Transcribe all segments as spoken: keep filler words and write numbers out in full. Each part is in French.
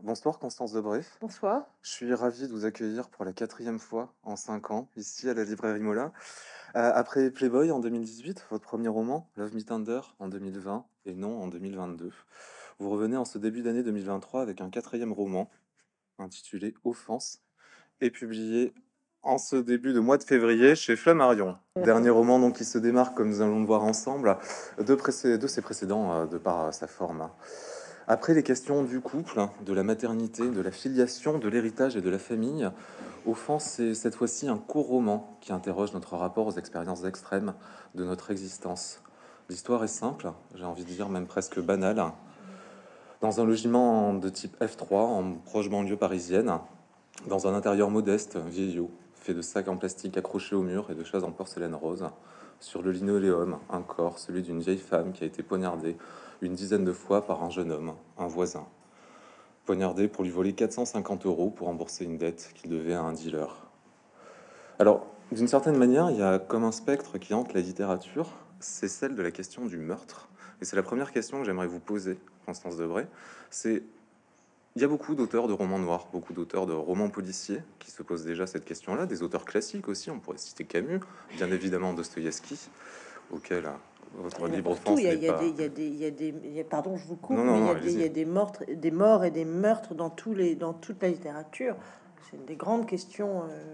Bonsoir Constance Debré. Bonsoir. Je suis ravi de vous accueillir pour la quatrième fois en cinq ans ici à la librairie Mola. Euh, après Playboy en deux mille dix-huit, votre premier roman, Love Me Tender en deux mille vingt et Non en deux mille vingt-deux, vous revenez en ce début d'année deux mille vingt-trois avec un quatrième roman intitulé Offense et publié en ce début de mois de février chez Flammarion. Dernier roman donc qui se démarque, comme nous allons le voir ensemble, de, précé- de ses précédents euh, de par euh, sa forme. Après les questions du couple, de la maternité, de la filiation, de l'héritage et de la famille, Offense, c'est cette fois-ci un court roman qui interroge notre rapport aux expériences extrêmes de notre existence. L'histoire est simple, j'ai envie de dire même presque banale. Dans un logement de type F trois, en proche banlieue parisienne, dans un intérieur modeste, vieillot, fait de sacs en plastique accrochés au mur et de chaises en porcelaine rose, sur le linoléum, un corps, celui d'une vieille femme qui a été poignardée une dizaine de fois par un jeune homme, un voisin. Poignardé pour lui voler quatre cent cinquante euros pour rembourser une dette qu'il devait à un dealer. Alors, d'une certaine manière, il y a comme un spectre qui hante la littérature, c'est celle de la question du meurtre. Et c'est la première question que j'aimerais vous poser, Constance Debré. C'est, il y a beaucoup d'auteurs de romans noirs, beaucoup d'auteurs de romans policiers qui se posent déjà cette question-là, des auteurs classiques aussi, on pourrait citer Camus, bien évidemment Dostoïevski, auquel euh, votre Il y en a livre partout. Il Offense y a, n'est il y a des, pas... il y a des, il y a des, il y a- pardon, je vous Non, coupe, non, mais il y non, a des, il y allez-y. a des meurtres, des morts et des meurtres dans tous les, dans toute la littérature. C'est une des grandes questions. euh,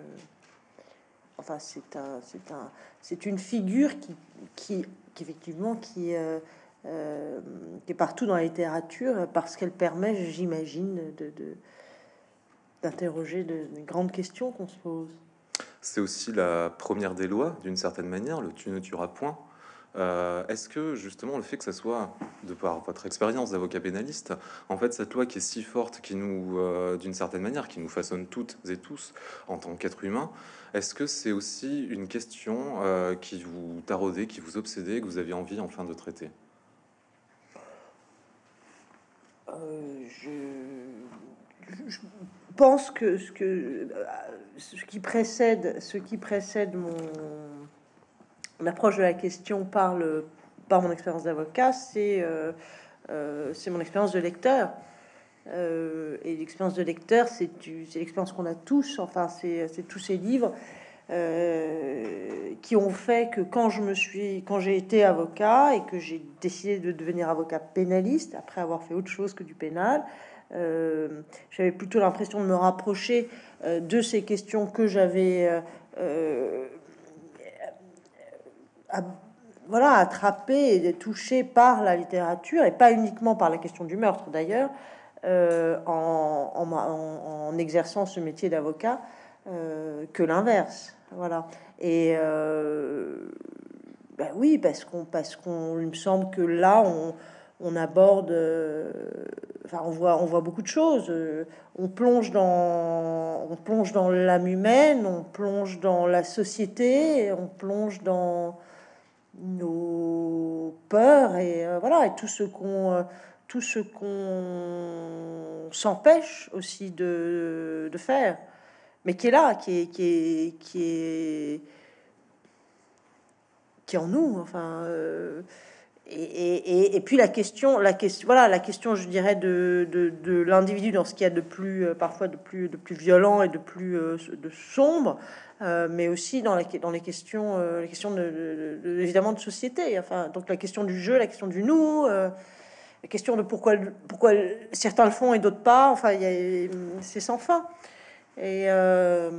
enfin, c'est un, c'est un, c'est une figure qui, qui, qui effectivement, qui, euh, euh, qui est partout dans la littérature parce qu'elle permet, j'imagine, de, de- d'interroger de, de grandes questions qu'on se pose. C'est aussi la première des lois, d'une certaine manière, le tu ne tueras point. Euh, Est-ce que justement le fait que ça soit, de par votre expérience d'avocat pénaliste, en fait cette loi qui est si forte, qui nous, euh, d'une certaine manière, qui nous façonne toutes et tous en tant qu'êtres humains, est-ce que c'est aussi une question euh, qui vous taraudait, qui vous obsédait, que vous aviez envie enfin de traiter? Euh, je, je pense que ce que euh, ce qui précède, ce qui précède mon, mon approche de la question par le par mon expérience d'avocat, c'est euh, euh, c'est mon expérience de lecteur. Euh, et l'expérience de lecteur, c'est du- c'est l'expérience qu'on a tous. Enfin, c'est c'est tous ces livres euh, qui ont fait que quand je me suis, quand j'ai été avocat et que j'ai décidé de devenir avocat pénaliste après avoir fait autre chose que du pénal, euh, j'avais plutôt l'impression de me rapprocher euh, de ces questions que j'avais euh, euh, à- voilà, attrapé et touché par la littérature, et pas uniquement par la question du meurtre d'ailleurs, euh, en, en- en- en exerçant ce métier d'avocat, euh, que l'inverse. Voilà. Et euh, ben oui, parce qu'on, parce qu'on, il me semble que là, on, on aborde, euh, enfin, on voit, on voit beaucoup de choses. Euh, On plonge dans, on plonge dans l'âme humaine, on plonge dans la société, on plonge dans nos peurs et euh, voilà, et tout ce qu'on euh, tout ce qu'on s'empêche aussi de, de faire, mais qui est là, qui est qui est qui est qui est en nous, enfin euh, et, et, et, puis la question la question voilà, la question, je dirais, de, de, de l'individu dans ce qu'il y a de plus euh, parfois de plus de plus violent et de plus euh, de sombre, euh, mais aussi dans, la, dans les questions euh, les questions de, de- de- évidemment de société, enfin donc la question du jeu, la question du nous, euh, la question de pourquoi pourquoi certains le font et d'autres pas, enfin il y a, c'est sans fin. Et euh,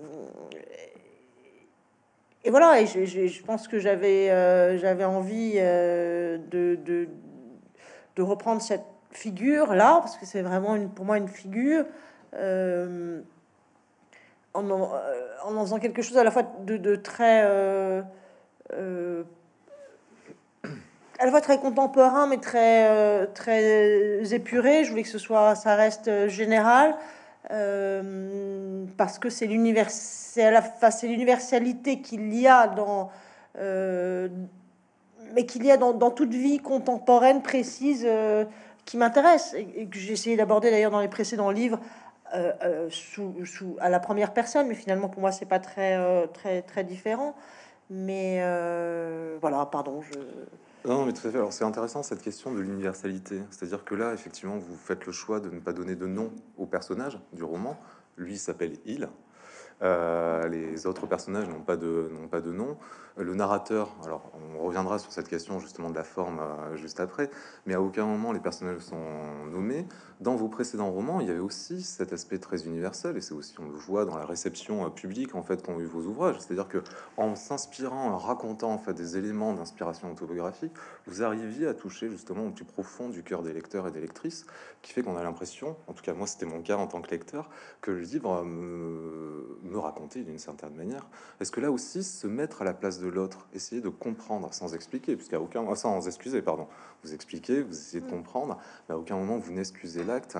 et voilà, et je, je- je pense que j'avais euh, j'avais envie euh, de, de, de reprendre cette figure là, parce que c'est vraiment une, pour moi une figure, euh, en, en, euh, en faisant quelque chose à la fois de, de très euh, euh, à la fois très contemporain, mais très euh, très épuré. Je voulais que ce soit, ça reste euh, général, euh, parce que c'est l'univers, c'est à la fois c'est l'universalité qu'il y a dans euh, mais qu'il y a dans, dans toute vie contemporaine précise, euh, qui m'intéresse et, et que j'ai essayé d'aborder d'ailleurs dans les précédents livres, euh, euh, sous, sous, à la première personne, mais finalement pour moi c'est pas très euh, très très différent. Mais euh, voilà, pardon, je Non, mais tout à fait. Alors, c'est intéressant cette question de l'universalité. C'est-à-dire que là, effectivement, vous faites le choix de ne pas donner de nom au personnage du roman. Lui il s'appelle Il. Euh, les autres personnages n'ont pas de n'ont pas de nom. Le narrateur, alors on reviendra sur cette question justement de la forme euh, juste après, mais à aucun moment les personnages sont nommés. Dans vos précédents romans, il y avait aussi cet aspect très universel, et c'est aussi on le voit dans la réception euh, publique en fait qu'ont eu vos ouvrages. C'est-à-dire que en s'inspirant, en racontant en fait des éléments d'inspiration autobiographique, vous arriviez à toucher justement au plus profond du cœur des lecteurs et des lectrices, qui fait qu'on a l'impression, en tout cas moi c'était mon cas en tant que lecteur, que le livre me, me racontait d'une certaine manière. Est-ce que là aussi, se mettre à la place de l'autre, essayer de comprendre sans expliquer, puisqu'à aucun moment, sans excuser, pardon, vous expliquez, vous essayez de comprendre, mais à aucun moment vous n'excusez l'acte,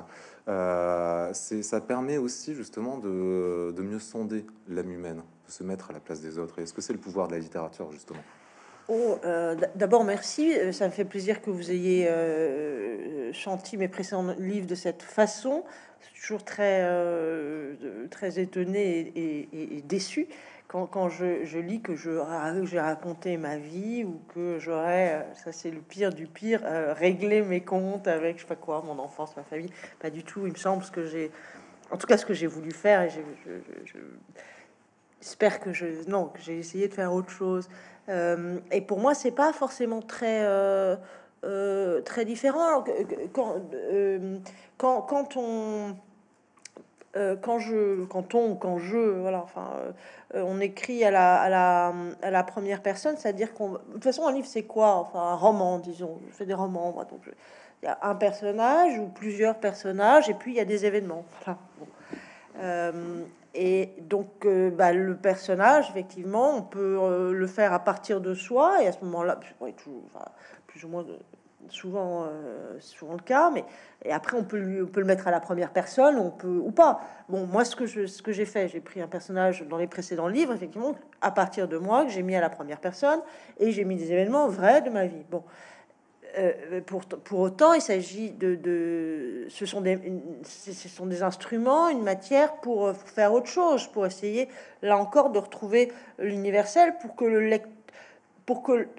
euh, c'est, ça permet aussi justement de, de mieux sonder l'âme humaine, de se mettre à la place des autres. Et est-ce que c'est le pouvoir de la littérature, justement? Oh, euh, d- d'abord, merci. Euh, Ça me fait plaisir que vous ayez euh, senti mes précédents livres de cette façon. Je suis toujours très, euh, de- très étonné et, et, et- et déçu quand, quand je, je lis que je ra- j'ai raconté ma vie ou que j'aurais, euh, ça c'est le pire du pire, euh, réglé mes comptes avec je sais pas quoi, mon enfance, ma famille. Pas du tout. Il me semble ce que j'ai, en tout cas ce que j'ai voulu faire et j'ai- je, je- je- j'espère que je non que j'ai essayé de faire autre chose. Euh, et pour moi, c'est pas forcément très euh, euh, très différent quand euh, quand quand on euh, quand je quand on quand je voilà enfin euh, on écrit à la à la à la première personne, c'est-à-dire qu'on de toute façon un livre c'est quoi enfin un roman disons je fais des romans moi donc je- il y a un personnage ou plusieurs personnages et puis il y a des événements voilà. Bon. Euh, et donc, euh, bah, le personnage, effectivement, on peut euh, le faire à partir de soi, et à ce moment-là, ouais, tout, enfin, plus ou moins de- souvent, euh, souvent le cas, mais et après on peut, lui, on peut le mettre à la première personne, on peut ou pas. Bon, moi, ce que je, ce que j'ai fait, j'ai pris un personnage dans les précédents livres, effectivement, à partir de moi, que j'ai mis à la première personne, et j'ai mis des événements vrais de ma vie. Bon, euh, pour, pour autant, il s'agit de, de ce sont des une- ce ce sont des instruments, une matière pour euh, faire autre chose, pour essayer là encore de retrouver l'universel pour que le lec- pour que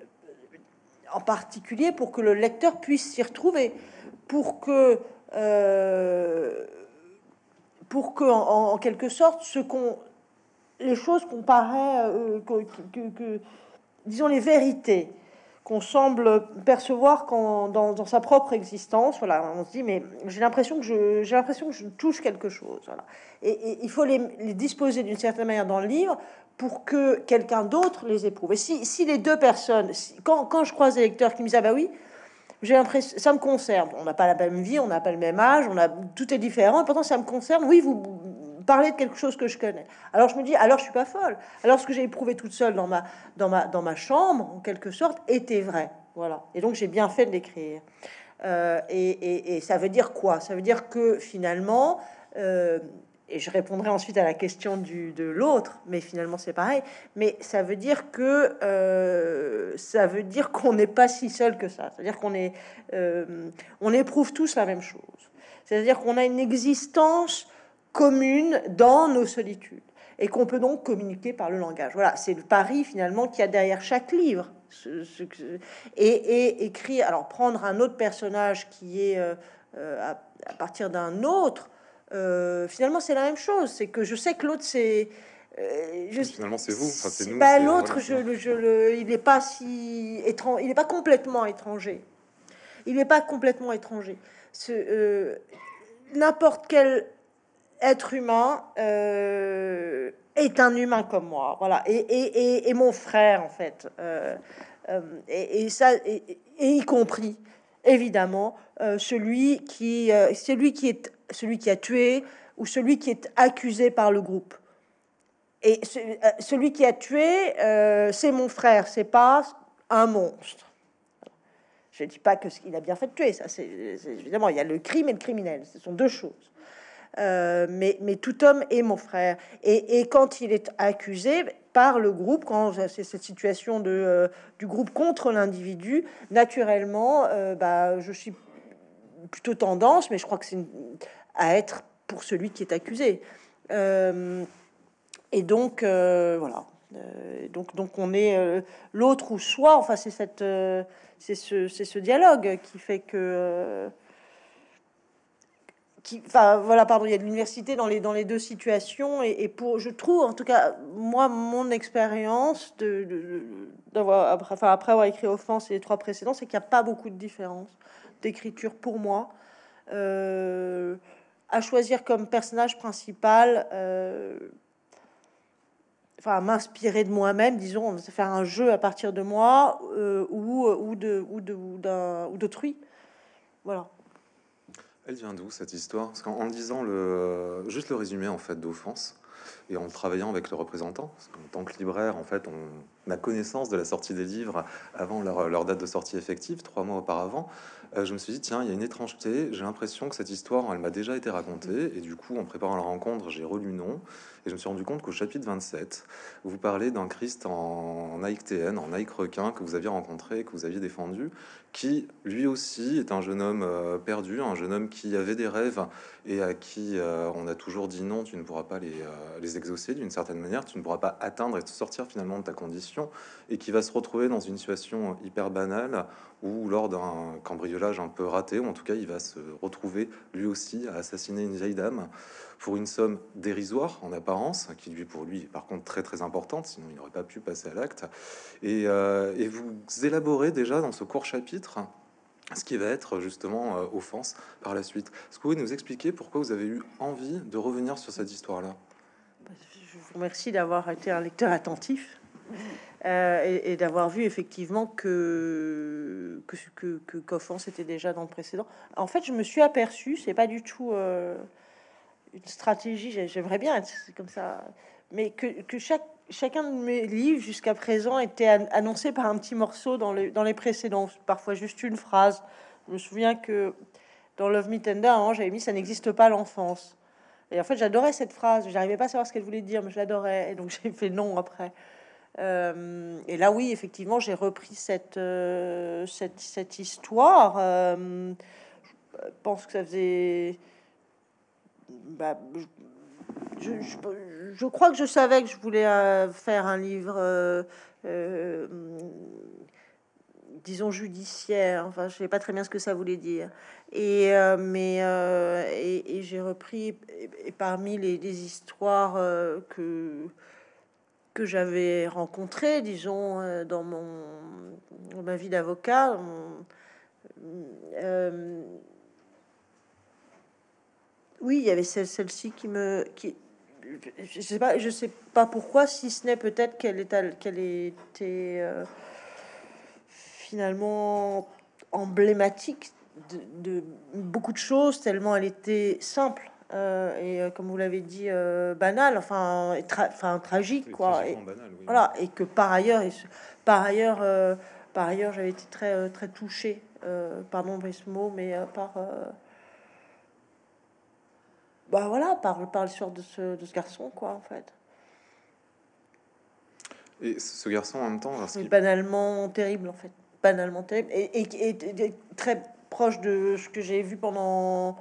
en particulier pour que le lecteur puisse s'y retrouver, pour que euh, pour que en, en quelque sorte ce qu'on les choses qu'on paraît euh, que, que- que- disons les vérités qu'on semble percevoir quand, dans, dans sa propre existence. Voilà, on se dit, mais j'ai l'impression que je, j'ai l'impression que je touche quelque chose. Voilà. Et, et il faut les, les disposer d'une certaine manière dans le livre pour que quelqu'un d'autre les éprouve. Et si, si les deux personnes, si- quand, quand je croise des lecteurs qui me disent, ah bah oui, j'ai l'impression, ça me concerne. On n'a pas la même vie, on n'a pas le même âge, on a, tout est différent. Et pourtant, ça me concerne. Oui, vous parlez de quelque chose que je connais. Alors je me dis, alors je suis pas folle. Alors ce que j'ai éprouvé toute seule dans ma, dans ma, dans ma chambre, en quelque sorte, était vrai. Voilà. Et donc j'ai bien fait de l'écrire. Euh, et, et- et ça veut dire quoi? Ça veut dire que finalement, euh, et je répondrai ensuite à la question du, de l'autre, mais finalement c'est pareil. Mais ça veut dire que euh, ça veut dire qu'on n'est pas si seul que ça. C'est-à-dire qu'on est, euh, on éprouve tous la même chose. C'est-à-dire qu'on a une existence commune dans nos solitudes et qu'on peut donc communiquer par le langage. Voilà, c'est le pari finalement qu'il y a derrière chaque livre. Ce, ce, et, et écrire, alors prendre un autre personnage qui est euh, euh, à, à partir d'un autre, euh, finalement c'est la même chose. C'est que je sais que l'autre c'est euh, je, Finalement, c'est vous, enfin, c'est c'est- nous, bah, c'est voilà, l'autre, c'est je, ça. le- je le, il n'est pas si étrange, il n'est pas complètement étranger. Il n'est pas complètement étranger. Ce, euh, n'importe quel être humain euh, est un humain comme moi, voilà, et, et, et, et mon frère en fait, euh, euh, et, et ça, et, et y compris évidemment euh, celui qui, euh, celui qui est celui qui a tué ou celui qui est accusé par le groupe. Et ce- euh, celui qui a tué, euh, c'est mon frère, c'est pas un monstre. Je ne dis pas que ce qu'il a bien fait de tuer, ça, c'est c'est- évidemment, il y a le crime et le criminel, ce sont deux choses. Euh, mais, mais tout homme est mon frère. Et, et quand il est accusé par le groupe, quand c'est cette situation de, euh, du groupe contre l'individu, naturellement, euh, bah, je suis plutôt tendance, mais je crois que c'est une- à être pour celui qui est accusé. Euh, et donc, euh, voilà. Euh, donc, donc on est euh, l'autre ou soi. Enfin, c'est cette, euh, c'est ce, c'est ce dialogue qui fait que, euh, qui, enfin, voilà, pardon, il y a de l'université dans les dans les deux situations. Et, et pour, je trouve, en tout cas, moi, mon expérience de, de- de- d'avoir après, enfin, après avoir écrit Offense et les trois précédents, c'est qu'il n'y a pas beaucoup de différence d'écriture pour moi. Euh, à choisir comme personnage principal. Euh, enfin m'inspirer de moi-même, disons, faire un jeu à partir de moi euh, ou ou de ou de ou d'un ou d'autrui. Voilà. Elle vient d'où cette histoire? Parce qu'en en lisant le, juste le résumé en fait d'Offense et en travaillant avec le représentant, parce qu'en tant que libraire, en fait, on a connaissance de la sortie des livres avant leur, leur date de sortie effective, trois mois auparavant. Euh, je me suis dit, tiens, il y a une étrangeté. J'ai l'impression que cette histoire, elle m'a déjà été racontée. Et du coup, en préparant la rencontre, j'ai relu non. Et je me suis rendu compte qu'au chapitre vingt-sept, vous parlez d'un Christ en, en Nike T N, en Nike requin que vous aviez rencontré, que vous aviez défendu, qui lui aussi est un jeune homme euh, perdu, un jeune homme qui avait des rêves et à qui euh, on a toujours dit non, tu ne pourras pas les, euh, les exaucer d'une certaine manière, tu ne pourras pas atteindre et te sortir finalement de ta condition, et qui va se retrouver dans une situation hyper banale où lors d'un cambriolage un peu raté, ou en tout cas il va se retrouver lui aussi à assassiner une vieille dame pour une somme dérisoire en apparence, qui lui pour lui est par contre très très importante, sinon il n'aurait pas pu passer à l'acte. Et, euh, et vous élaborez déjà dans ce court chapitre ce qui va être justement euh, Offense par la suite. Est-ce que vous pouvez nous expliquer pourquoi vous avez eu envie de revenir sur cette histoire-là? Je vous remercie d'avoir été un lecteur attentif euh, et, et d'avoir vu effectivement que que que, que qu'Offense était déjà dans le précédent. En fait, je me suis aperçu, c'est pas du tout euh, une stratégie. j'ai- J'aimerais bien être c'est comme ça, mais que, que chaque chacun de mes livres jusqu'à présent était an- annoncé par un petit morceau dans les dans les précédents, parfois juste une phrase. Je me souviens que dans Love Me Tender, hein, j'avais mis ça n'existe pas l'enfance. Et en fait, j'adorais cette phrase. J'arrivais pas à savoir ce qu'elle voulait dire, mais je l'adorais. Et donc j'ai fait non après. Euh, et là, oui, effectivement, j'ai repris cette euh, cette cette histoire. Euh, je pense que ça faisait. Bah, je, je, je crois que je savais que je voulais euh, faire un livre, euh, euh, disons judiciaire. Enfin, je sais pas très bien ce que ça voulait dire. Et euh, mais euh, et, et j'ai repris et, et parmi les, les histoires euh, que que j'avais rencontrées, disons, euh, dans mon dans ma vie d'avocat. on- euh, oui, il y avait celle, celle-ci qui me qui je sais pas, je sais pas pourquoi, si ce n'est peut-être qu'elle est al- qu'elle était euh, finalement emblématique de, de beaucoup de choses, tellement elle était simple euh, et euh, comme vous l'avez dit, euh, banale, enfin, et tra- enfin tragique, Oui, quoi. Et tragiquement banal, oui. voilà, et que par ailleurs, et ce- par ailleurs, euh, par ailleurs, j'avais été très euh, très touchée, euh, pardon pour ce mot, mais euh, par euh, bah voilà, par par l'histoire de ce de ce garçon, quoi, en fait. Et ce ce garçon, en même temps, ce Mais qui... banalement terrible, en fait. Banalement terrible. Et, et, et- et très proche de ce que j'ai vu pendant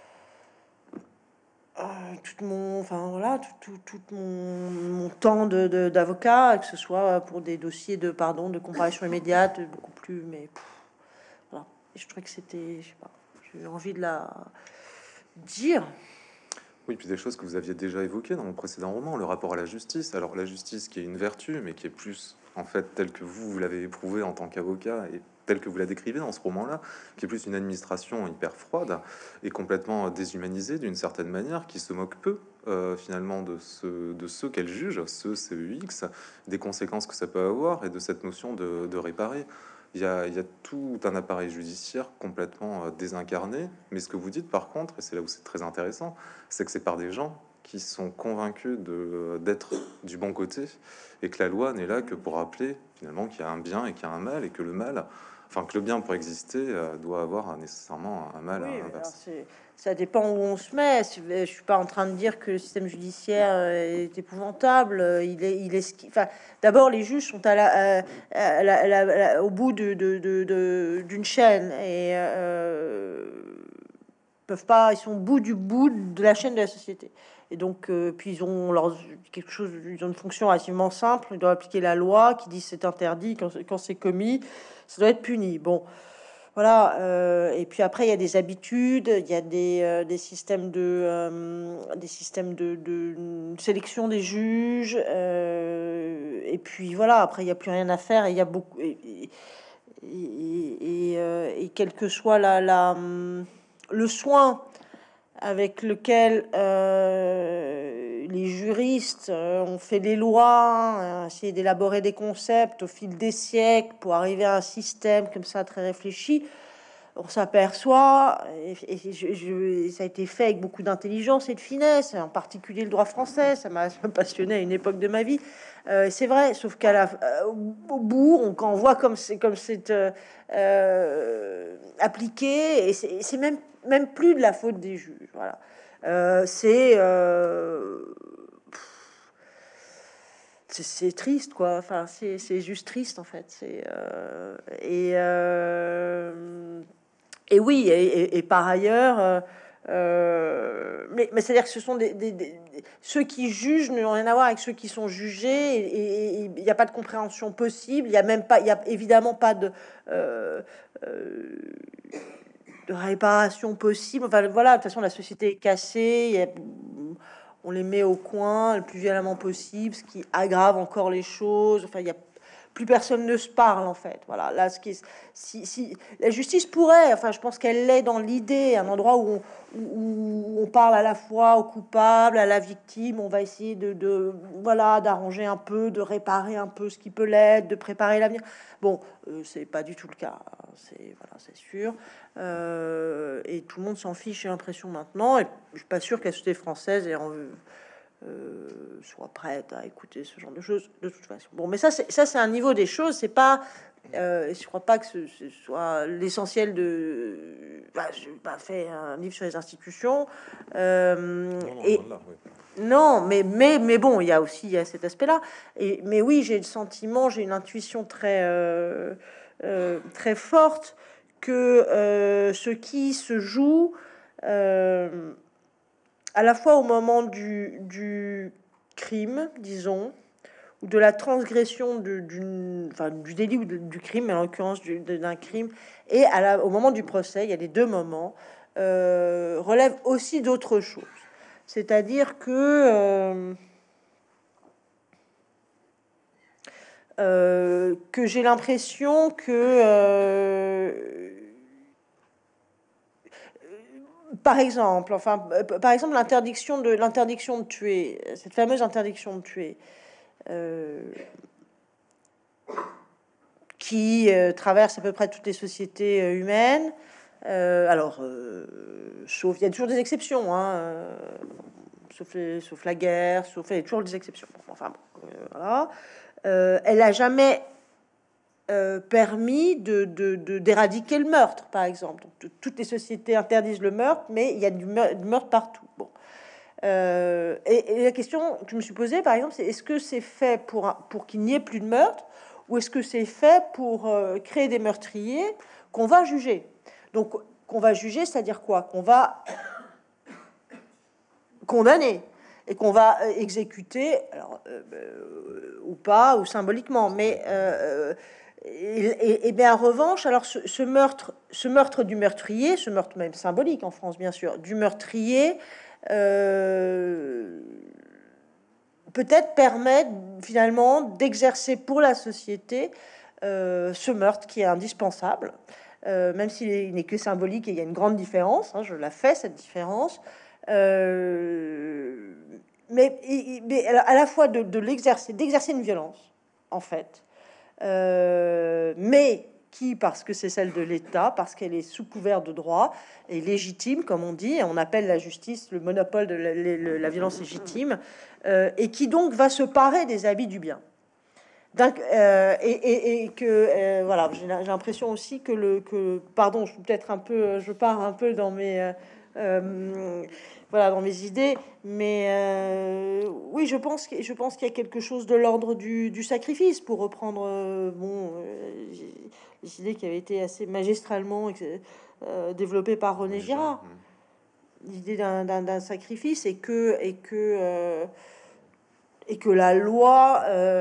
euh, tout mon, enfin voilà, tout, tout, tout mon, mon temps de, de- d'avocat, que ce soit pour des dossiers de pardon, de comparution immédiate, beaucoup plus, mais pff, voilà. Et je trouvais que c'était, je sais pas, j'ai eu envie de la dire. Oui, puis des choses que vous aviez déjà évoquées dans mon précédent roman, le rapport à la justice. Alors la justice qui est une vertu, mais qui est plus, en fait, telle que vous, vous l'avez éprouvée en tant qu'avocat et telle que vous la décrivez dans ce roman-là, qui est plus une administration hyper froide et complètement déshumanisée d'une certaine manière, qui se moque peu euh, finalement de, ce, de ceux qu'elle juge, ce C E X, des conséquences que ça peut avoir et de cette notion de, de réparer. Il y, a, il y a tout un appareil judiciaire complètement euh, désincarné, mais ce que vous dites par contre, et c'est là où c'est très intéressant, c'est que c'est par des gens qui sont convaincus de d'être du bon côté et que la loi n'est là que pour rappeler finalement qu'il y a un bien et qu'il y a un mal et que le mal, enfin que le bien pour exister euh, doit avoir nécessairement un mal Oui, à mais alors l'inverse. c'est, ça dépend où on se met. Si- Je suis pas en train de dire que le système judiciaire euh, est épouvantable. Euh, Il est, il est, ce qui- enfin, d'abord les juges sont à la, euh, à la- à la- à la- au bout de, de- de- de- d'une chaîne et euh, peuvent pas, ils sont au bout du bout de la chaîne de la société. Et donc, euh, puis ils ont leur, quelque chose, ils ont une fonction relativement simple. Ils doivent appliquer la loi qui dit c'est interdit, quand, quand c'est commis, ça doit être puni. Bon, voilà. Euh, et puis après, il y a des habitudes, il y a des, euh, des systèmes de, euh, des systèmes de, de sélection des juges. Euh, et puis voilà. Après, il y a plus rien à faire. Et il y a beaucoup. Et, et, et, et, euh, et quel que soit la, la, le soin avec lequel euh, les juristes euh, ont fait des lois, euh, essayé d'élaborer des concepts au fil des siècles pour arriver à un système comme ça très réfléchi, on s'aperçoit, et, et je, je, ça a été fait avec beaucoup d'intelligence et de finesse, en particulier le droit français, ça m'a passionné à une époque de ma vie. Euh, c'est vrai, sauf qu'à la, euh, au bout, on, quand on voit comme c'est comme c'est euh, euh, appliqué, et c'est, c'est même même plus de la faute des juges. Voilà, euh, c'est euh, c'est triste, quoi. Enfin, c'est juste triste, en fait. C'est euh, et euh, et oui, et, et, et par ailleurs, euh, euh, mais, mais c'est-à-dire que ce sont des, des, des, ceux qui jugent n'ont rien à voir avec ceux qui sont jugés, et il n'y a pas de compréhension possible. Il y a même pas, il y a évidemment pas de euh, euh, de réparation possible. Enfin voilà, de toute façon la société est cassée. Il y a, on les met au coin le plus violemment possible, ce qui aggrave encore les choses. Enfin, il y a plus personne ne se parle, en fait. Voilà, là, ce qui est, si, si la justice pourrait, enfin, je pense qu'elle l'est dans l'idée, un endroit où on, où on parle à la fois au coupable, à la victime. On va essayer de, de voilà, d'arranger un peu, de réparer un peu ce qui peut l'être, de préparer l'avenir. Bon, euh, c'est pas du tout le cas. C'est voilà, c'est sûr. Euh, et tout le monde s'en fiche, j'ai l'impression maintenant. Et je suis pas sûr que la société française ait envie. Euh, soit prête à écouter ce genre de choses de toute façon. Bon, mais ça, c'est ça, c'est un niveau des choses. C'est pas, euh, je crois pas que ce, ce soit l'essentiel de. Bah, j'ai pas fait un livre sur les institutions. Euh, Non, non, et voilà, oui. non, mais mais mais bon, il y a aussi il y a cet aspect-là. Et mais oui, j'ai le sentiment, j'ai une intuition très euh, euh, très forte que euh, ce qui se joue. Euh, à la fois au moment du, du crime, disons, ou de la transgression de, du, enfin, du délit ou de- du crime, mais en l'occurrence du- de- d'un crime, et à la, au moment du procès, il y a les deux moments, euh, relèvent aussi d'autres choses. C'est-à-dire que euh, euh, que j'ai l'impression que euh, par exemple, enfin, euh, par exemple, l'interdiction de l'interdiction de tuer, cette fameuse interdiction de tuer, euh, qui euh, traverse à peu près toutes les sociétés euh, humaines. Euh, alors, euh, sauf, il y a toujours des exceptions, hein, euh, sauf, les- sauf la guerre, sauf il y a toujours des exceptions. Bon, enfin, bon, euh, voilà. Euh, elle a jamais euh, permis de, de, de- d'éradiquer le meurtre, par exemple. Donc, t- toutes les sociétés interdisent le meurtre, mais il y a du, meur- du meurtre partout. Bon. Euh, et, et la question que je me suis posée, par exemple, c'est est-ce que c'est fait pour, un- pour qu'il n'y ait plus de meurtre, ou est-ce que c'est fait pour euh, créer des meurtriers qu'on va juger? Donc, qu'on va juger, c'est-à-dire quoi? Qu'on va condamner et qu'on va euh, exécuter, alors, euh, euh, ou pas, ou symboliquement, mais euh, euh, et, et- et bien en revanche, alors ce, ce meurtre, ce meurtre du meurtrier, ce meurtre même symbolique en France, bien sûr, du meurtrier. Euh, peut-être permettre finalement d'exercer pour la société euh, ce meurtre qui est indispensable, euh, même s'il n'est que symbolique, et il y a une grande différence, hein, je la fais cette différence, euh, mais, mais à la fois de, de l'exercer, d'exercer une violence, en fait, euh, mais qui, parce que c'est celle de l'État, parce qu'elle est sous couvert de droit, est légitime, comme on dit, et on appelle la justice le monopole de la, la, la violence légitime, euh, et qui donc va se parer des habits du bien. Donc, euh, et, et, et que euh, voilà, j'ai l'impression aussi que le que pardon, je suis peut-être un peu, je pars un peu dans mes euh, euh, voilà dans mes idées, mais euh, oui, je pense que je pense qu'il y a quelque chose de l'ordre du, du sacrifice, pour reprendre euh, bon euh, les idées qui avaient été assez magistralement euh, développées par René René Girard, Girard. mmh. l'idée d'un, d'un, d'un sacrifice et que et que euh, et que la loi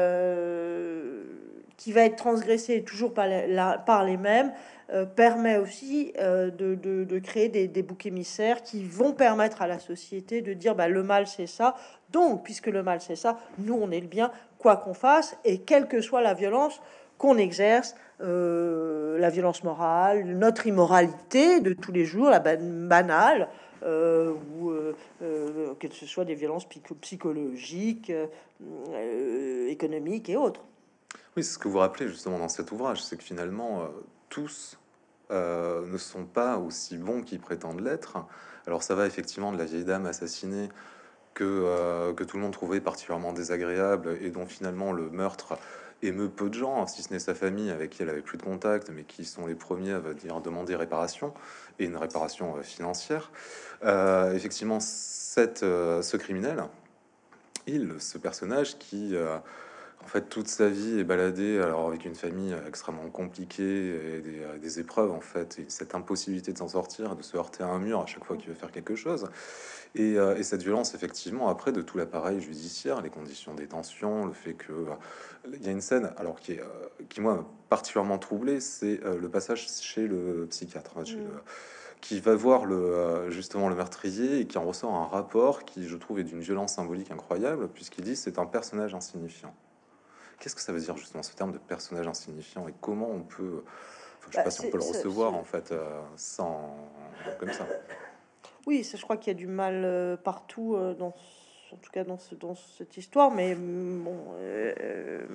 euh, qui va être transgressée toujours par les, la, par les mêmes euh, permet aussi euh, de, de, de créer des, des boucs émissaires qui vont permettre à la société de dire bah, le mal c'est ça, donc puisque le mal c'est ça, nous on est le bien quoi qu'on fasse et quelle que soit la violence qu'on exerce, euh, la violence morale, notre immoralité de tous les jours, la ban- banale, euh, ou euh, euh, que ce soit des violences psycho- psychologiques, euh, euh, économiques et autres. Oui, c'est ce que vous rappelez justement dans cet ouvrage, c'est que finalement, euh, tous euh, ne sont pas aussi bons qu'ils prétendent l'être. Alors ça va effectivement de la vieille dame assassinée que, euh, que tout le monde trouvait particulièrement désagréable et dont finalement le meurtre émeut peu de gens, si ce n'est sa famille avec qui elle avait plus de contact, mais qui sont les premiers à va dire, demander réparation, et une réparation euh, financière. Euh, effectivement, cette, euh, ce criminel, il, ce personnage qui... euh, en fait, toute sa vie est baladée alors avec une famille extrêmement compliquée et des, euh, des épreuves en fait, et cette impossibilité de s'en sortir, de se heurter à un mur à chaque fois qu'il veut faire quelque chose, et, euh, et cette violence effectivement après de tout l'appareil judiciaire, les conditions de détention, le fait que euh, il y a une scène alors qui est euh, qui moi m'a particulièrement troublé, c'est euh, le passage chez le psychiatre, hein, chez le, Mm. qui va voir le euh, justement le meurtrier et qui en ressort un rapport qui je trouve est d'une violence symbolique incroyable puisqu'il dit c'est un personnage insignifiant. Qu'est-ce que ça veut dire justement ce terme de personnage insignifiant et comment on peut, enfin, je sais Bah, pas si on peut c'est, le c'est- recevoir c'est- en fait euh, sans comme ça. Oui, ça, je crois qu'il y a du mal euh, partout, euh, dans, ce- en tout cas dans, ce, dans cette histoire, mais mm, bon, euh, euh,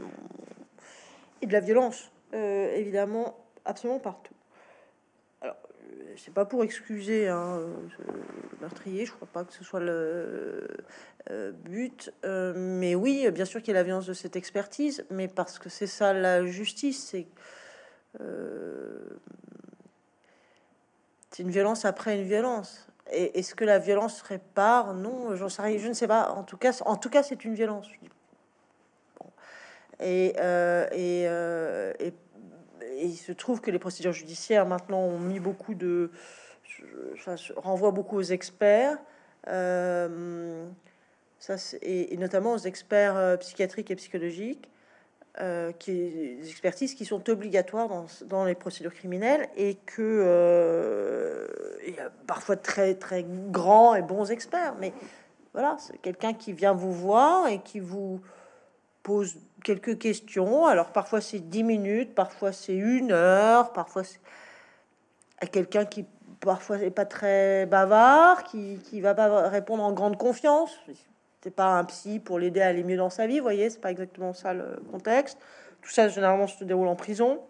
et de la violence, euh, évidemment, absolument partout. Alors, euh, c'est pas pour excuser hein, euh, le meurtrier, je crois pas que ce soit le euh, but, euh, mais oui, bien sûr qu'il y a la violence de cette expertise, mais parce que c'est ça la justice, c'est euh, c'est une violence après une violence. Et est-ce que la violence répare? Non, j'en sais rien, je ne sais pas. En tout cas, en tout cas, c'est une violence. Et, euh, et, euh, et, et il se trouve que les procédures judiciaires maintenant ont mis beaucoup de, ça se renvoie beaucoup aux experts, euh, ça, c'est- et, et notamment aux experts euh, psychiatriques et psychologiques. Euh, qui des expertises qui sont obligatoires dans, dans les procédures criminelles et que euh, il y a parfois très très grands et bons experts, mais voilà, c'est quelqu'un qui vient vous voir et qui vous pose quelques questions. Alors parfois c'est dix minutes, parfois c'est une heure, parfois c'est à quelqu'un qui parfois n'est pas très bavard, qui qui va pas répondre en grande confiance. C'est pas un psy pour l'aider à aller mieux dans sa vie, vous voyez, c'est pas exactement ça le contexte. Tout ça généralement se déroule en prison.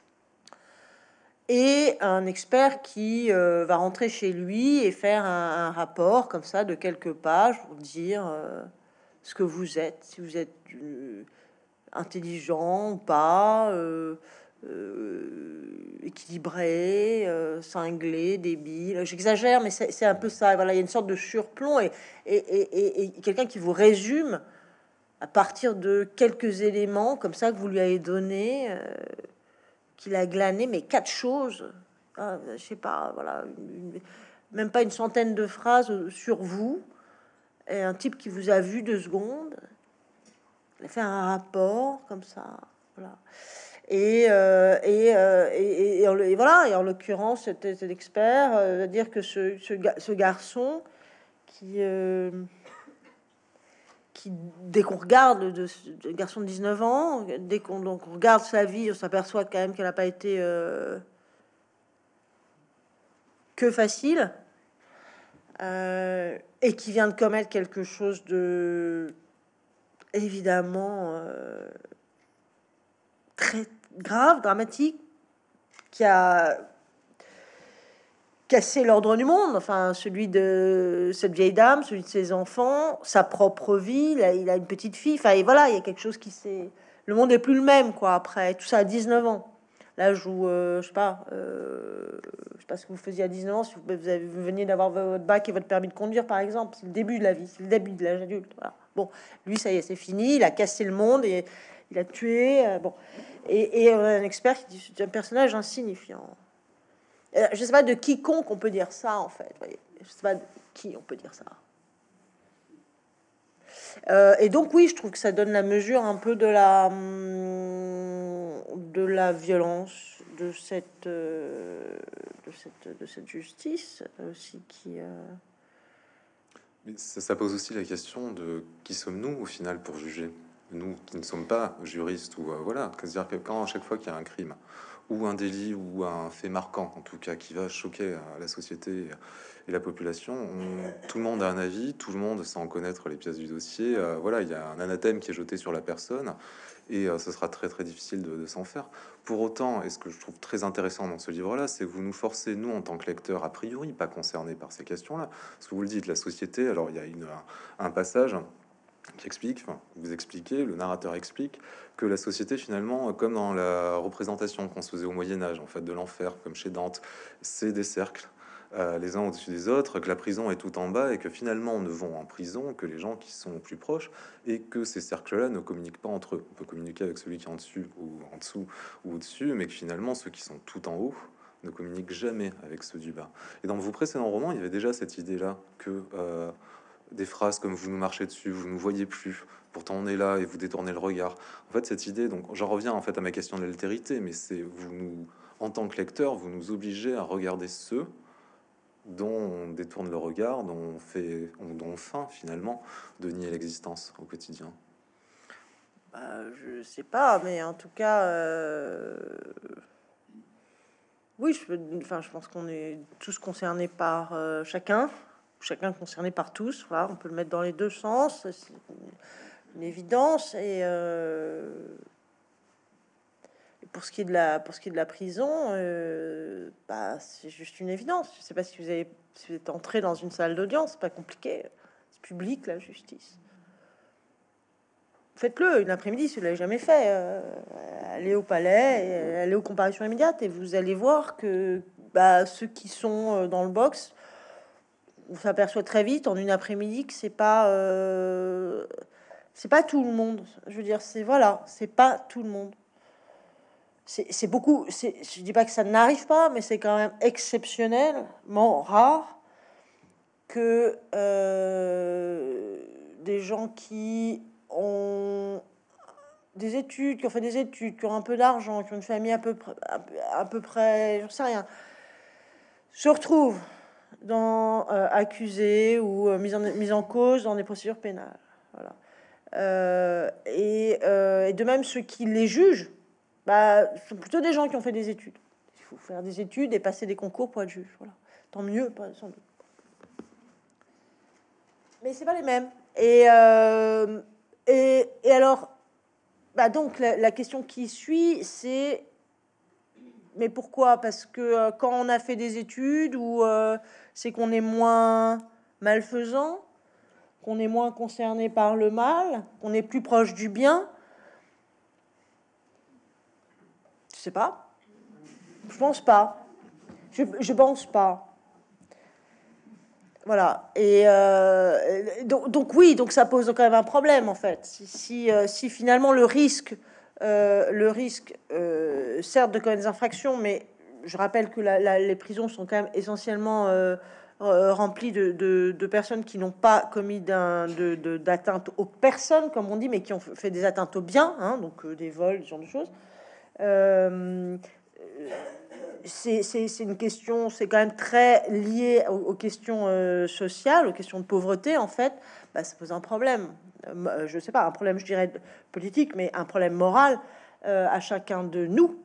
Et un expert qui euh, va rentrer chez lui et faire un, un rapport comme ça de quelques pages pour dire euh, ce que vous êtes, si vous êtes euh, intelligent ou pas, euh, euh, équilibré, euh, cinglé, débile. J'exagère, mais c'est c'est un peu ça. Voilà, il y a une sorte de surplomb et, et, et, et- et quelqu'un qui vous résume à partir de quelques éléments comme ça que vous lui avez donné, euh, qu'il a glané, mais quatre choses. Ah, je sais pas, voilà, une- une- même pas une centaine de phrases sur vous. Et un type qui vous a vu deux secondes, il a fait un rapport comme ça, voilà. Et, euh, et, euh, et, et- et en le- et voilà, et en l'occurrence, c'était cet expert euh, va dire que ce, ce, ga- ce garçon qui, euh, qui dès qu'on regarde le, de, ce garçon de dix-neuf ans, dès qu'on donc on regarde sa vie, on s'aperçoit quand même qu'elle n'a pas été euh, que facile, euh, et qui vient de commettre quelque chose de évidemment euh, très grave, dramatique, qui a cassé l'ordre du monde, enfin celui de cette vieille dame, celui de ses enfants, sa propre vie. Il a, il a une petite fille, enfin et voilà, il y a quelque chose qui s'est, le monde est plus le même quoi. Après tout ça à dix-neuf ans, l'âge où euh, je sais pas, euh, je sais pas ce que vous faisiez à dix-neuf ans, si vous, vous, avez, vous veniez d'avoir votre bac et votre permis de conduire par exemple, c'est le début de la vie, c'est le début de l'âge adulte. Voilà. Bon, lui ça y est, c'est fini, il a cassé le monde et il a tué. Euh, bon, et, et euh, un expert qui dit c'est un personnage insignifiant. Euh, je sais pas de quiconque on peut dire ça en fait. Voyez. Je sais pas qui on peut dire ça. Euh, et donc oui, je trouve que ça donne la mesure un peu de la de la violence de cette euh, de cette de cette justice aussi qui. Euh... Mais ça, ça pose aussi la question de qui sommes-nous au final pour juger, nous qui ne sommes pas juristes ou euh, voilà, c'est-à-dire que quand à chaque fois qu'il y a un crime ou un délit ou un fait marquant, en tout cas qui va choquer euh, la société et la population, on- tout le monde a un avis, tout le monde sans connaître les pièces du dossier, euh, voilà, il y a un anathème qui est jeté sur la personne et euh, ce sera très très difficile de, de s'en faire. Pour autant, et ce que je trouve très intéressant dans ce livre-là, c'est que vous nous forcez, nous en tant que lecteurs, a priori pas concernés par ces questions-là, parce que vous le dites, la société, alors il y a une, un, un passage qui explique, enfin, vous expliquez, le narrateur explique que la société finalement, comme dans la représentation qu'on se faisait au Moyen Âge, en fait, de l'enfer, comme chez Dante, c'est des cercles, euh, les uns au-dessus des autres, que la prison est tout en bas et que finalement on ne vont en prison que les gens qui sont plus proches et que ces cercles-là ne communiquent pas entre eux. On peut communiquer avec celui qui est en dessus ou en dessous ou au-dessus, mais que finalement ceux qui sont tout en haut ne communiquent jamais avec ceux du bas. Et dans vos précédents romans, il y avait déjà cette idée-là que euh, des phrases comme vous nous marchez dessus, vous nous voyez plus, pourtant on est là et vous détournez le regard. En fait, cette idée, donc j'en reviens en fait à ma question de l'altérité, mais c'est vous nous, en tant que lecteur, vous nous obligez à regarder ceux dont on détourne le regard, dont on fait, dont on feint finalement de nier l'existence au quotidien. Bah, je sais pas, mais en tout cas, euh... oui, je, peux, enfin, je pense qu'on est tous concernés par euh, chacun, chacun concerné par tous. Voilà, on peut le mettre dans les deux sens, c'est une évidence. Et euh... pour ce qui est de la, pour ce qui est de la prison, euh, bah, c'est juste une évidence. Je sais pas si vous avez, si vous êtes entré dans une salle d'audience, c'est pas compliqué, c'est public la justice. Faites-le une après-midi si vous l'avez jamais fait. Euh, allez au palais, allez aux comparaisons immédiates et vous allez voir que bah, ceux qui sont dans le box, on s'aperçoit très vite en une après-midi que c'est pas, euh, c'est pas tout le monde. Je veux dire, c'est voilà, c'est pas tout le monde. C'est beaucoup, je dis pas que ça n'arrive pas, mais c'est quand même exceptionnellement rare que euh, des gens qui ont des études, qui ont fait des études, qui ont un peu d'argent, qui ont une famille à peu près, à peu près, je sais rien, se retrouvent dans euh, accusés ou euh, mis en mise en cause dans des procédures pénales. Voilà. Euh, et, euh, et de même ceux qui les jugent. Bah, sont plutôt des gens qui ont fait des études. Il faut faire des études et passer des concours pour être juge. Voilà. Tant mieux, pas, sans doute. Mais c'est pas les mêmes. Et, euh, et, et alors, bah donc la, la question qui suit, c'est mais pourquoi? Parce que euh, quand on a fait des études, ou euh, c'est qu'on est moins malfaisant, qu'on est moins concerné par le mal, qu'on est plus proche du bien. Je sais pas. Je pense pas. Je, je pense pas. Voilà. Et euh, donc, donc oui, donc ça pose quand même un problème en fait. Si, si, euh, si finalement le risque, euh, le risque, euh, certes de commettre des infractions, mais je rappelle que la, la, les prisons sont quand même essentiellement euh, remplies de, de, de personnes qui n'ont pas commis d'un, de, de, d'atteinte aux personnes, comme on dit, mais qui ont fait des atteintes aux biens, hein, donc euh, des vols, ce genre de choses. Euh, c'est une question, c'est quand même très lié aux, aux questions euh, sociales, aux questions de pauvreté, en fait. Bah, ça pose un problème, euh, je sais pas, un problème, je dirais, politique, mais un problème moral euh, à chacun de nous.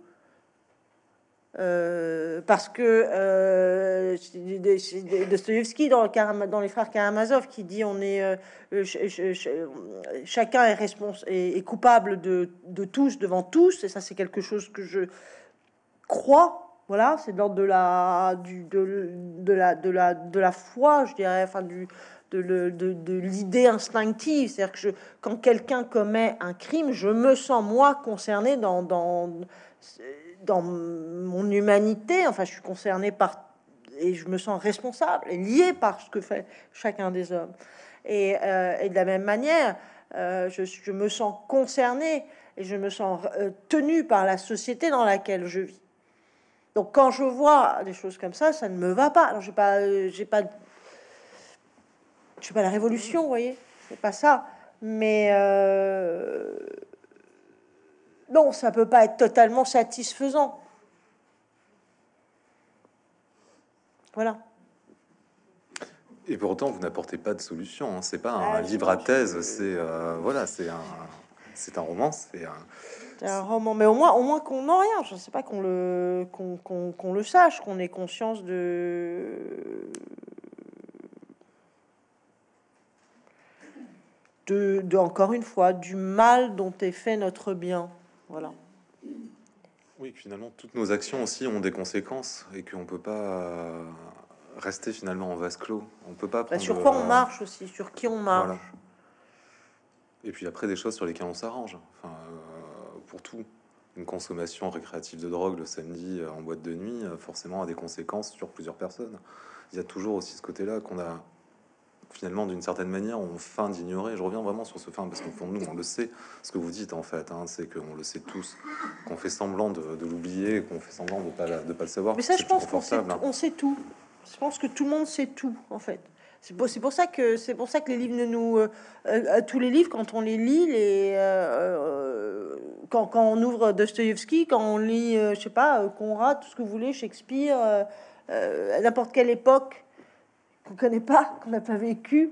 Euh, parce que euh, Dostoïevski dans, dans les frères Karamazov qui dit on est euh, ch ch ch chacun est responsable et est coupable de, de tous devant tous, et ça c'est quelque chose que je crois. Voilà, c'est de l'ordre de la du de, de la de la de la foi, je dirais, enfin du de, de, de, de l'idée instinctive, c'est-à-dire que je, quand quelqu'un commet un crime, je me sens moi concerné dans dans dans mon humanité, enfin je suis concerné par, et je me sens responsable et lié par ce que fait chacun des hommes. Et, euh, et de la même manière, euh, je, je me sens concerné et je me sens euh, tenu par la société dans laquelle je vis. Donc quand je vois des choses comme ça, ça ne me va pas. Alors j'ai pas, j'ai pas, je sais pas, la révolution, vous voyez, c'est pas ça. Mais euh, non, ça peut pas être totalement satisfaisant. Voilà. Et pourtant, vous n'apportez pas de solution. Hein. C'est pas un Ah, livre à sinon, thèse. je- C'est euh, voilà, c'est un, c'est un roman. C'est un. c'est un roman, mais au moins, au moins qu'on n'en rien. Je sais pas qu'on le, qu'on, qu'on, qu'on le sache, qu'on ait conscience de, de, de, encore une fois, du mal dont est fait notre bien. Voilà. Oui, que finalement, toutes nos actions aussi ont des conséquences et qu'on peut pas euh, rester finalement en vase clos. On peut pas Bah, prendre. sur quoi on euh, marche aussi, sur qui on marche. voilà. Et puis après, des choses sur lesquelles on s'arrange. Enfin, euh, pour tout. Une consommation récréative de drogue le samedi euh, en boîte de nuit, euh, forcément, a des conséquences sur plusieurs personnes. Il y a toujours aussi ce côté-là qu'on a finalement, d'une certaine manière, on feint d'ignorer. Je reviens vraiment sur ce feint parce qu'au fond de nous, on le sait. Ce que vous dites en fait, hein, c'est qu'on le sait tous, qu'on fait semblant de, de l'oublier, qu'on fait semblant de pas de pas le savoir. Mais ça, C'est je plus pense qu'on sait, confortable. Hein. on sait tout. Je pense que tout le monde sait tout, en fait. C'est pour, c'est pour ça que c'est pour ça que les livres ne nous euh, euh, tous les livres quand on les lit les euh, euh, quand, quand on ouvre Dostoïevski, quand on lit euh, je sais pas euh, Conrad, tout ce que vous voulez, Shakespeare, euh, euh, à n'importe quelle époque qu'on connaît pas, qu'on n'a pas vécu,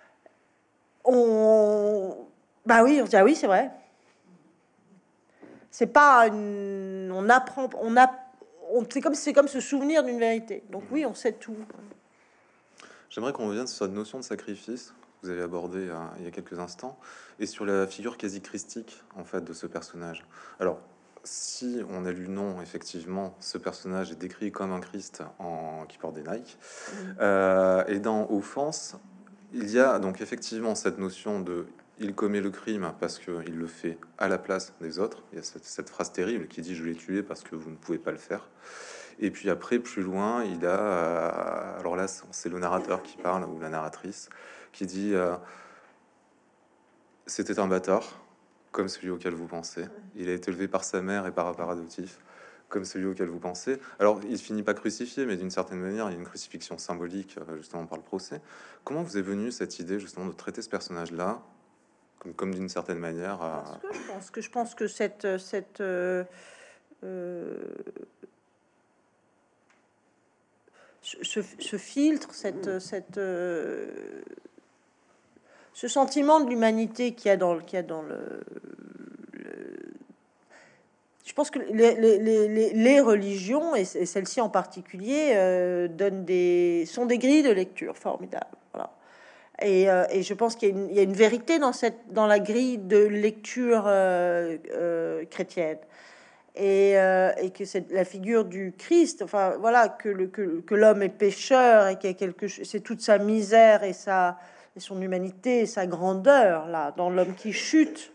on bah oui, on se dit ah oui c'est vrai. C'est pas une, on apprend, on a, on, c'est comme c'est comme se souvenir d'une vérité. Donc oui, on sait tout. J'aimerais qu'on revienne sur cette notion de sacrifice que vous avez abordé euh, il y a quelques instants et sur la figure quasi christique en fait de ce personnage. Alors, si on a lu non, effectivement, ce personnage est décrit comme un Christ en qui porte des Nike. Euh, et dans Offense, il y a donc effectivement cette notion de il commet le crime parce qu'il le fait à la place des autres. Il y a cette, cette phrase terrible qui dit je l'ai tué parce que vous ne pouvez pas le faire. Et puis après, plus loin, il a euh, alors là, c'est le narrateur qui parle ou la narratrice qui dit euh, c'était un bâtard comme celui auquel vous pensez. Il a été élevé par sa mère et par un père adoptif comme celui auquel vous pensez. Alors, il finit pas crucifié, mais d'une certaine manière, il y a une crucifixion symbolique, euh, justement, par le procès. Comment vous est venue cette idée, justement, de traiter ce personnage-là, comme, comme d'une certaine manière à... Parce que je pense que je pense que cette cette euh, euh, ce, ce filtre, cette cette euh, ce sentiment de l'humanité qu'il y a dans le qu'il y a dans le, le je pense que les, les, les, les religions, et celle-ci en particulier, euh, donnent des, sont des grilles de lecture formidables. Voilà. Et, euh, et je pense qu'il y a une, il y a une vérité dans, cette, dans la grille de lecture euh, euh, chrétienne. Et, euh, et que c'est la figure du Christ, enfin voilà, que, le, que, que l'homme est pécheur et qu'il y a quelque chose, c'est toute sa misère et, sa, et son humanité et sa grandeur, là, dans l'homme qui chute.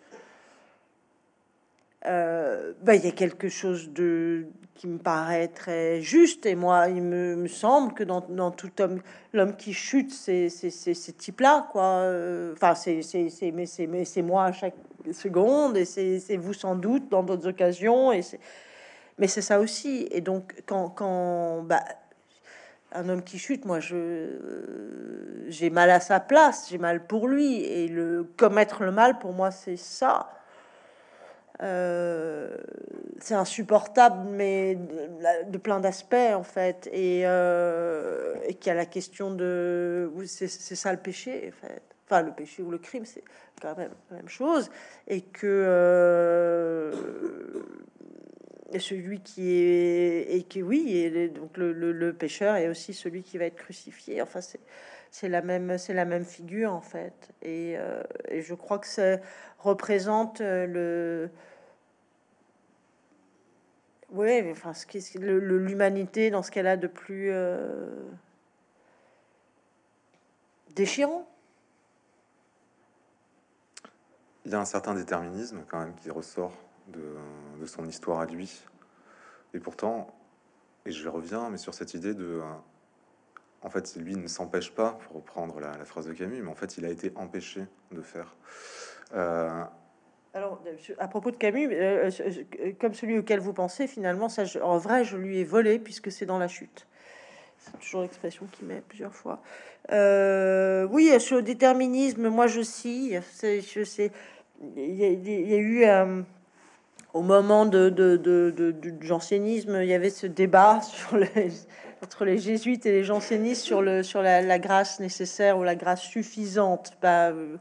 Euh, ben, il y a quelque chose de qui me paraît très juste, et moi il me, me semble que dans, dans tout homme, l'homme qui chute, c'est ces types-là, quoi. Enfin, c'est c'est mais c'est mais c'est moi à chaque seconde, et c'est vous sans doute dans d'autres occasions, et c'est mais c'est ça aussi. Et donc quand quand bah, un homme qui chute, moi je euh, j'ai mal à sa place, j'ai mal pour lui, et le commettre le mal pour moi c'est ça. Euh, c'est insupportable, mais de, de plein d'aspects en fait, et, euh, et qu'il y a la question de, oui, c'est ça le péché en fait, enfin le péché ou le crime, c'est quand même la même chose, et que euh, et celui qui est et que oui, et donc le, le, le pécheur est aussi celui qui va être crucifié. Enfin, c'est c'est la même c'est la même figure en fait, et, euh, et je crois que ça représente le ouais, mais enfin, ce qui est le- le- l'humanité dans ce qu'elle a de plus euh, déchirant. Il y a un certain déterminisme, quand même, qui ressort de, de son histoire à lui. Et pourtant, et je reviens, mais sur cette idée de... euh, en fait, lui ne s'empêche pas, pour reprendre la, la phrase de Camus, mais en fait, il a été empêché de faire. Euh, Alors, à propos de Camus, euh, euh, comme celui auquel vous pensez, finalement, ça, je- en vrai, je lui ai volé puisque c'est dans la chute. c'est toujours l'expression qui met plusieurs fois. Euh, oui, sur le déterminisme, moi je scie. C'est, je sais, il y, a il y a eu euh, au moment de, de, de, de- du jansénisme, il y avait ce débat sur les, entre les jésuites et les jansénistes sur le sur la, la grâce nécessaire ou la grâce suffisante. Bah, euh,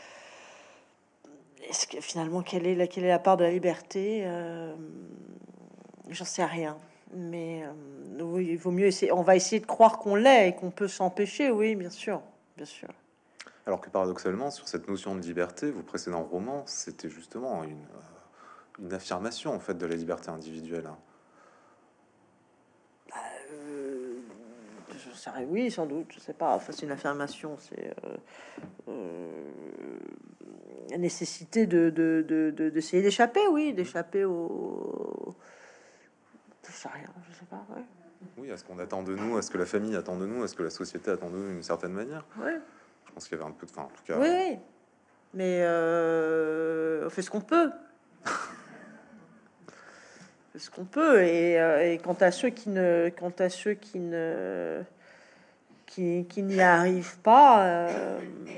est-ce que finalement quelle est la quelle est la part de la liberté? Euh, j'en sais rien. Mais euh, oui, il vaut mieux essayer. On va essayer de croire qu'on l'est et qu'on peut s'empêcher. Oui, bien sûr, bien sûr. Alors que paradoxalement, sur cette notion de liberté, vos précédents romans, c'était justement une, euh, une affirmation en fait de la liberté individuelle, hein. Euh, je sais, oui, sans doute. Je sais pas. Enfin, c'est une affirmation. C'est euh, euh, la nécessité de de, de, de- d'essayer d'échapper. Oui, d'échapper au. Je sais rien. Je sais pas. Ouais. Oui, à ce qu'on attend de nous, à ce que la famille attend de nous, à ce que la société attend de nous d'une certaine manière. Ouais. Je pense qu'il y avait un peu de, enfin, en tout cas, Oui, oui. Mais euh, on fait ce qu'on peut. Ce qu'on peut et, euh, et quant à ceux qui ne quant à ceux qui ne qui, qui n'y arrivent pas, euh,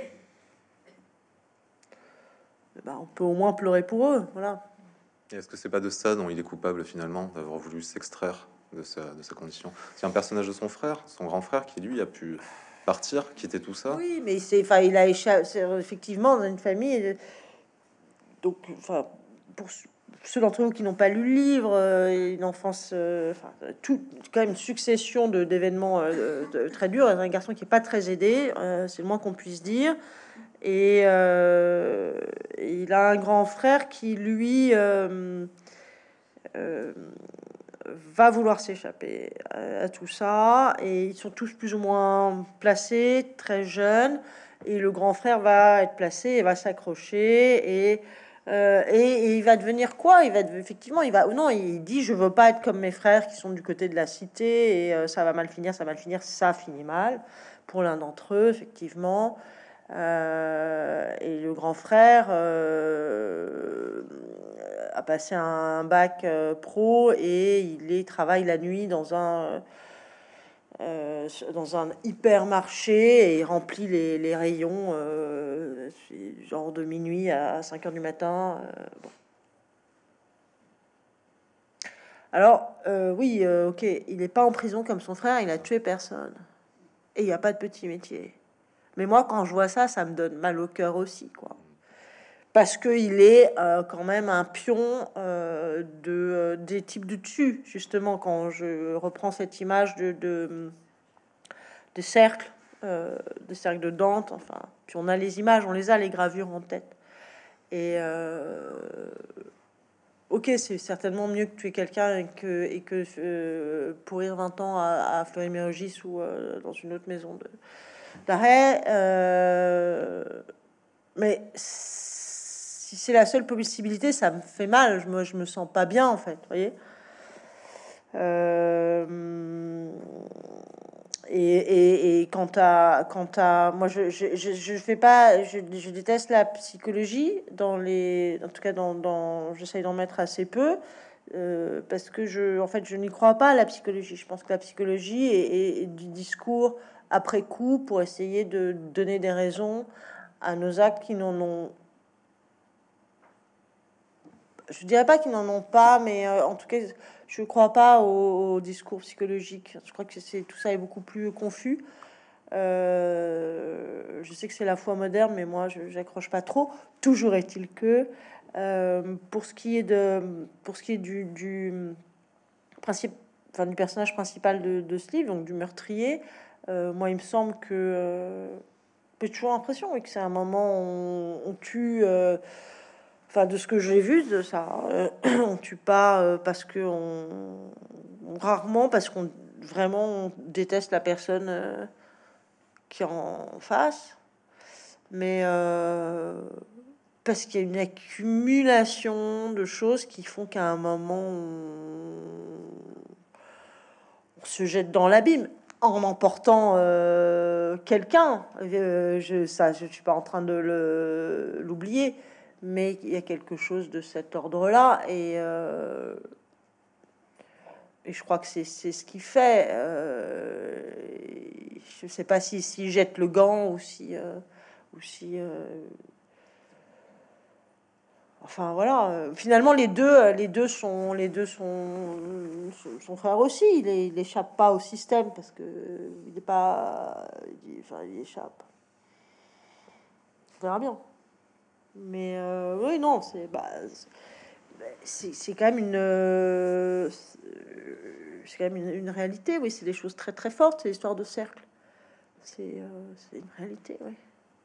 bah, on peut au moins pleurer pour eux, voilà. et est-ce que c'est pas de ça dont il est coupable finalement, d'avoir voulu s'extraire de sa, de sa condition? C'est un personnage de son frère, son grand frère, qui lui a pu partir, quitter tout ça. Oui, mais c'est enfin il a échappé c'est effectivement dans une famille euh, donc enfin pour ceux ceux d'entre vous qui n'ont pas lu le livre, euh, une enfance, euh, enfin tout quand même une succession de d'événements euh, de- très durs. Un garçon qui est pas très aidé, euh, c'est le moins qu'on puisse dire. Et euh, il a un grand frère qui, lui, euh, euh, va vouloir s'échapper à, à tout ça. Et ils sont tous plus ou moins placés, très jeunes. Et le grand frère va être placé et va s'accrocher. Et, euh, et, et il va devenir quoi? Il va dev- effectivement, il va. Non, il dit je veux pas être comme mes frères qui sont du côté de la cité. Et euh, ça va mal finir, ça va mal finir, ça finit mal pour l'un d'entre eux, effectivement. Euh, et le grand frère euh, a passé un bac euh, pro et il est, travaille la nuit dans un euh, dans un hypermarché et il remplit les, les rayons euh, genre de minuit à cinq heures du matin. Euh, bon. Alors euh, oui, euh, ok, il n'est pas en prison comme son frère, il a tué personne et il n'y a pas de petit métier. Mais moi, quand je vois ça, ça me donne mal au cœur aussi, quoi. Parce qu'il est euh, quand même un pion euh, de, euh, des types du dessus, justement, quand je reprends cette image de, de, de cercle, euh, de cercle de Dante, enfin, puis on a les images, on les a, les gravures en tête. Et euh, ok, c'est certainement mieux que tuer quelqu'un et que, et que euh, pourrir vingt ans à, à Fleury-Mérogis ou euh, dans une autre maison de, d'arrêt. Euh, mais si c'est la seule possibilité, ça me fait mal. Je me, je me sens pas bien, en fait. Vous voyez. Euh, et, et, et quant à, quant à, moi, je, je, je, je fais pas, je, je déteste la psychologie dans les, en tout cas, dans, dans j'essaye d'en mettre assez peu. Euh, parce que je, en fait, je n'y crois pas à la psychologie. Je pense que la psychologie est, est- est du discours après coup pour essayer de donner des raisons à nos actes qui n'en ont, je dirais pas qu'ils n'en ont pas, mais euh, en tout cas, je crois pas au, au discours psychologique. Je crois que c'est tout ça est beaucoup plus confus. Euh, je sais que c'est la foi moderne, mais moi, je j'accroche pas trop. Toujours est-il que euh, pour ce qui est de, pour ce qui est du, du principe, enfin du personnage principal de, de ce livre, donc du meurtrier, euh, moi, il me semble que euh, j'ai toujours l'impression oui, que c'est un moment où on, on tue. Euh, Enfin, de ce que j'ai vu de ça, euh, on tue pas euh, parce que on, rarement parce qu'on vraiment on déteste la personne euh, qui est en face, mais euh, parce qu'il y a une accumulation de choses qui font qu'à un moment on, on se jette dans l'abîme en emportant euh, quelqu'un. Euh, je ça, je suis pas en train de le l'oublier, mais il y a quelque chose de cet ordre-là et euh, et je crois que c'est c'est ce qu'il fait. Euh, je sais pas si s'il jette le gant ou si euh, ou si euh, enfin voilà. Euh, finalement, les deux les deux sont les deux sont sont, sont frères aussi. Il, est- il échappe pas au système parce que il est pas. Il, enfin, il échappe. On verra bien. Mais euh, oui, non, c'est bah, c'est c'est quand même une euh, c'est quand même une, une réalité. Oui, c'est des choses très très fortes. C'est l'histoire de cercle. C'est euh, c'est une réalité. Oui.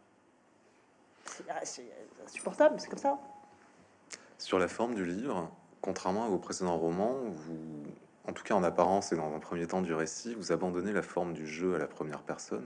C'est c'est insupportable, mais c'est comme ça. Sur la forme du livre, contrairement à vos précédents romans, vous, en tout cas en apparence et dans un premier temps du récit, vous abandonnez la forme du jeu à la première personne.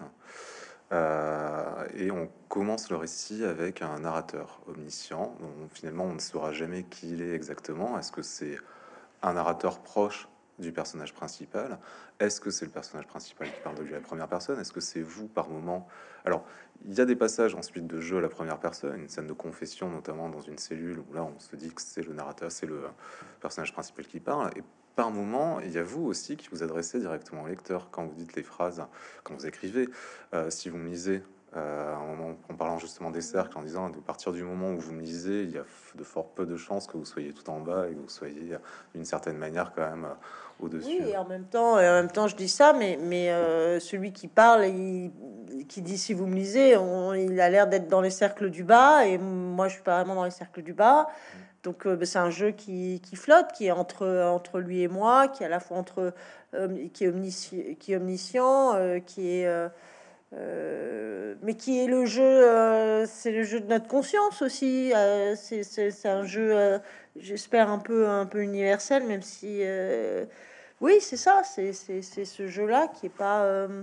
Euh, et on commence le récit avec un narrateur omniscient, dont finalement on ne saura jamais qui il est exactement. Est-ce que c'est un narrateur proche du personnage principal? Est-ce que c'est le personnage principal qui parle de lui à la première personne? Est-ce que c'est vous par moment? Alors, il y a des passages ensuite de jeu à la première personne, une scène de confession notamment dans une cellule où là on se dit que c'est le narrateur, c'est le personnage principal qui parle. Et par moment, il y a vous aussi qui vous adressez directement au lecteur quand vous dites les phrases, quand vous écrivez. Euh, si vous me lisez euh, à un moment, en parlant justement des cercles, en disant de partir du moment où vous me lisez, il y a de fort peu de chances que vous soyez tout en bas et que vous soyez d'une certaine manière quand même euh, Oui, au-dessus. et en même temps, et en même temps, je dis ça, mais mais euh, celui qui parle, il, qui dit si vous me lisez, on- il a l'air d'être dans les cercles du bas, et moi, je suis pas vraiment dans les cercles du bas. Donc, euh, ben, c'est un jeu qui, qui flotte, qui est entre entre lui et moi, qui est à la fois entre euh, qui est omnisci- qui est omniscient, euh, qui est euh, euh, mais qui est le jeu, euh, c'est le jeu de notre conscience aussi. Euh, c'est c'est- c'est un jeu, euh, j'espère un peu un peu universel, même si euh, oui, c'est ça, c'est c'est- c'est ce jeu-là qui est pas. Euh,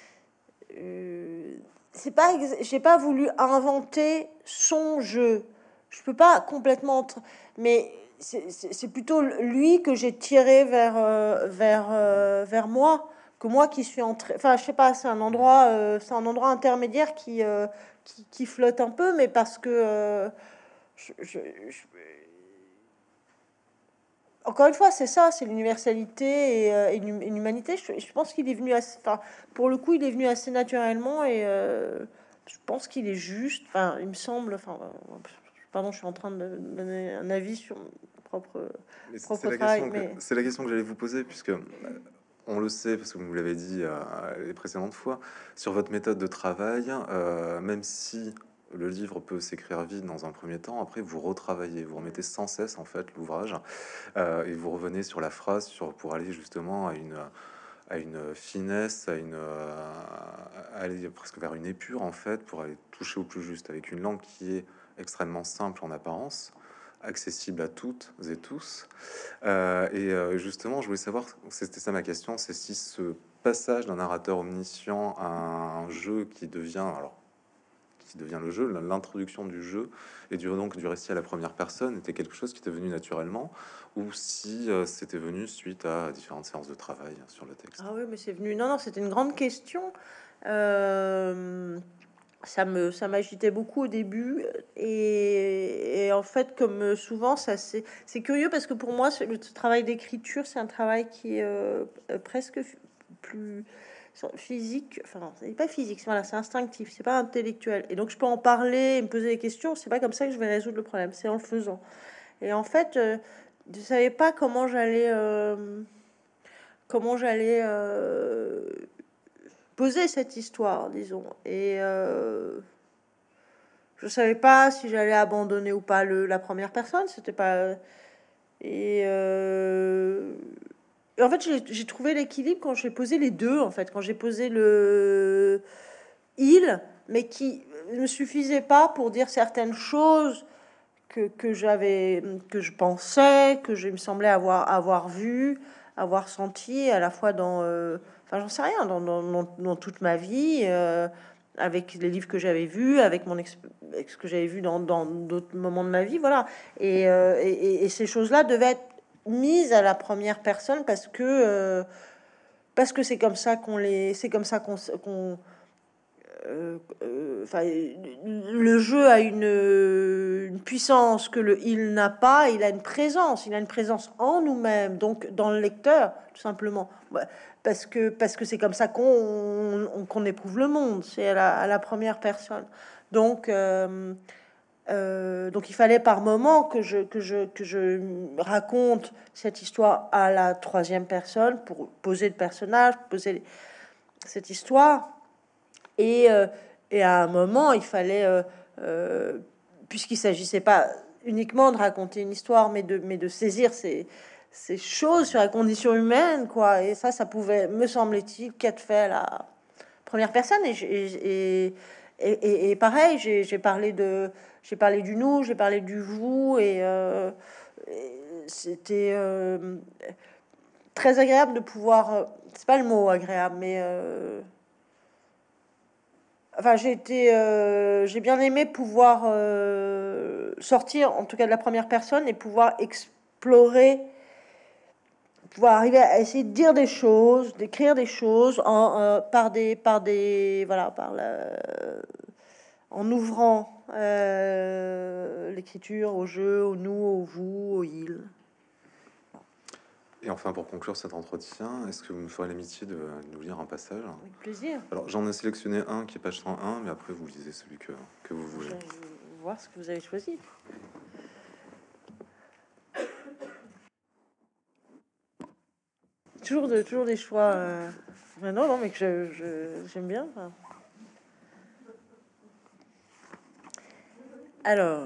euh, c'est pas. ex- J'ai pas voulu inventer son jeu. Je peux pas complètement. Entre- mais c'est c'est- c'est plutôt lui que j'ai tiré vers euh, vers euh, vers moi, que moi qui suis entré. Enfin, je sais pas. C'est un endroit. Euh, c'est un endroit intermédiaire qui, euh, qui qui flotte un peu, mais parce que. euh, je, je- je- encore une fois, c'est ça, c'est l'universalité et, euh, et l'hum- et l'humanité. Je, je pense qu'il est venu assez, enfin, pour le coup, il est venu assez naturellement et euh, je pense qu'il est juste. Enfin, il me semble. Enfin, euh, pardon, je suis en train de donner un avis sur mon propre Mais c'est c'est propre la travail, question que mais c'est la question que j'allais vous poser puisque euh, on le sait parce que vous me l'avez dit euh, les précédentes fois sur votre méthode de travail, euh, même si le livre peut s'écrire vite dans un premier temps, après vous retravaillez, vous remettez sans cesse en fait l'ouvrage euh, et vous revenez sur la phrase sur pour aller justement à une à une finesse, à une euh, à aller presque vers une épure en fait pour aller toucher au plus juste avec une langue qui est extrêmement simple en apparence, accessible à toutes et tous. Euh, et euh, justement, je voulais savoir, c'était ça ma question, c'est si ce passage d'un narrateur omniscient à un jeu qui devient, alors qui devient le jeu, l'introduction du jeu et du donc du récit à la première personne était quelque chose qui était venu naturellement, ou si euh, c'était venu suite à différentes séances de travail sur le texte. ah oui, mais c'est venu. Non, non, c'était une grande question. Euh, ça me ça m'agitait beaucoup au début et, et en fait comme souvent ça c'est c'est curieux parce que pour moi ce- le travail d'écriture c'est un travail qui est euh, euh, presque f- plus physique, enfin c'est pas physique, c'est- voilà, c'est instinctif, c'est pas intellectuel et donc je peux en parler et me poser des questions, c'est pas comme ça que je vais résoudre le problème, c'est en le faisant. Et en fait euh, je savais pas comment j'allais euh, comment j'allais euh, poser cette histoire, disons, et euh, je savais pas si j'allais abandonner ou pas le, la première personne. C'était pas. Et, euh, et en fait, j'ai j'ai trouvé l'équilibre quand j'ai posé les deux. En fait, quand j'ai posé le il, mais qui ne suffisait pas pour dire certaines choses que, que j'avais, que je pensais, que je me semblais avoir avoir vu, avoir senti à la fois dans, euh, enfin, j'en sais rien, dans, dans, dans, dans toute ma vie. Euh, avec les livres que j'avais vus, avec mon exp- avec ce que j'avais vu dans dans d'autres moments de ma vie, voilà. Et, euh, et, et- et ces choses-là devaient être mises à la première personne parce que euh, parce que c'est comme ça qu'on les, c'est comme ça qu'on s- qu'on euh, euh, enfin, le jeu a une une puissance que le il n'a pas. Il a une présence, il a une présence en nous-mêmes, donc dans le lecteur, tout simplement. Ouais, parce que parce que c'est comme ça qu'on on- qu'on éprouve le monde, c'est à la, à la première personne. Donc euh, euh, donc il fallait par moment que je que je que je raconte cette histoire à la troisième personne pour poser le personnage, poser cette histoire. Et, euh, et à un moment, il fallait, euh, euh, puisqu'il s'agissait pas uniquement de raconter une histoire, mais de, mais de saisir ces, ces choses sur la condition humaine, quoi. Et ça, ça pouvait, me semble-t-il, qu'être fait à la première personne. Et, j'ai- et, et, et, et pareil, j'ai j'ai parlé de, j'ai parlé du nous, j'ai parlé du vous, et, euh, et c'était euh, très agréable de pouvoir. euh, C'est pas le mot agréable, mais euh, enfin, j'ai été, euh, j'ai bien aimé pouvoir euh, sortir, en tout cas de la première personne, et pouvoir explorer, pouvoir arriver à essayer de dire des choses, d'écrire des choses en, euh, par des, par des, voilà, par la, en ouvrant euh, l'écriture au jeu, au nous, au vous, au il. Et enfin, pour conclure cet entretien, est-ce que vous me ferez l'amitié de nous lire un passage? Avec plaisir. Alors, j'en ai sélectionné un qui est page cent un, mais après, vous lisez celui que, que vous Je voulez. vais voir ce que vous avez choisi. Toujours, de, toujours des choix. Euh... mais non, non, mais que je, je- j'aime bien. Enfin. Alors,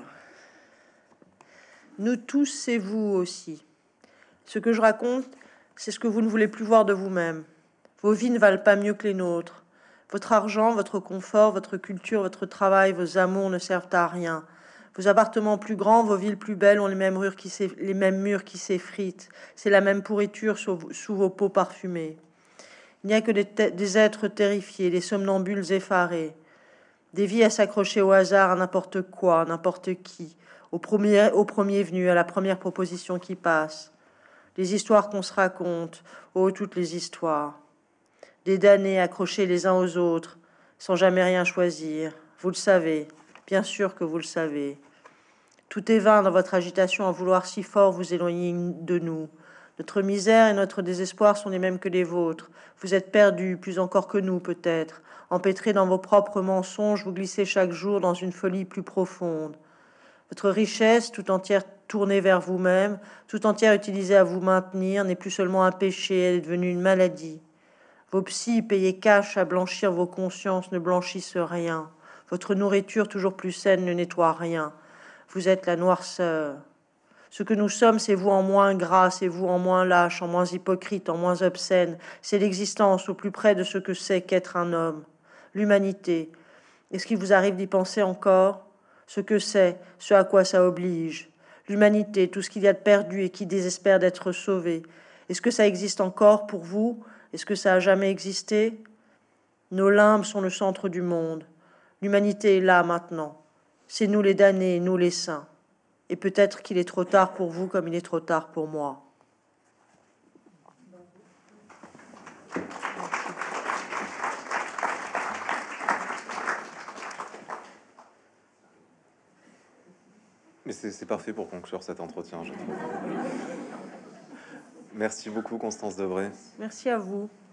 nous tous, c'est vous aussi. Ce que je raconte, c'est ce que vous ne voulez plus voir de vous-même. Vos vies ne valent pas mieux que les nôtres. Votre argent, votre confort, votre culture, votre travail, vos amours ne servent à rien. Vos appartements plus grands, vos villes plus belles ont les mêmes murs qui s'eff- les mêmes murs qui s'effritent. C'est la même pourriture sous, sous vos peaux parfumées. Il n'y a que des, te- des êtres terrifiés, des somnambules effarés, des vies à s'accrocher au hasard, à n'importe quoi, à n'importe qui, au premier, au premier venu, à la première proposition qui passe. Les histoires qu'on se raconte, oh, toutes les histoires. Des damnés accrochés les uns aux autres, sans jamais rien choisir. Vous le savez, bien sûr que vous le savez. Tout est vain dans votre agitation à vouloir si fort vous éloigner de nous. Notre misère et notre désespoir sont les mêmes que les vôtres. Vous êtes perdus, plus encore que nous peut-être. Empêtrés dans vos propres mensonges, vous glissez chaque jour dans une folie plus profonde. Votre richesse, tout entière tournée vers vous-même, tout entière utilisée à vous maintenir, n'est plus seulement un péché, elle est devenue une maladie. Vos psys payés cash à blanchir vos consciences ne blanchissent rien. Votre nourriture toujours plus saine ne nettoie rien. Vous êtes la noirceur. Ce que nous sommes, c'est vous en moins gras, c'est vous en moins lâche, en moins hypocrite, en moins obscène. C'est l'existence au plus près de ce que c'est qu'être un homme. L'humanité. Est-ce qu'il vous arrive d'y penser encore? Ce que c'est, ce à quoi ça oblige. L'humanité, tout ce qu'il y a de perdu et qui désespère d'être sauvé. Est-ce que ça existe encore pour vous? Est-ce que ça a jamais existé? Nos limbes sont le centre du monde. L'humanité est là maintenant. C'est nous les damnés, nous les saints. Et peut-être qu'il est trop tard pour vous comme il est trop tard pour moi. Mais c'est c'est parfait pour conclure cet entretien, je trouve. Merci beaucoup, Constance Debré. Merci à vous.